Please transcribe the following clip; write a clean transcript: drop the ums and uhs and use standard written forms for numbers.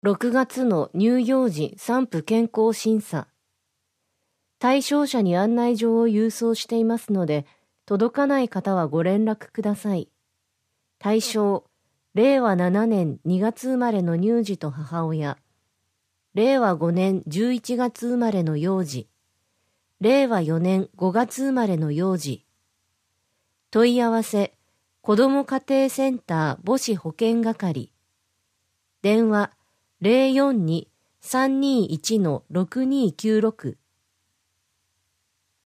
6月の乳幼児産婦健康審査。対象者に案内状を郵送していますので、届かない方はご連絡ください。対象、令和7年2月生まれの乳児と母親。令和5年11月生まれの幼児。令和4年5月生まれの幼児。問い合わせ、子ども家庭センター母子保健係。電話、042-321-6296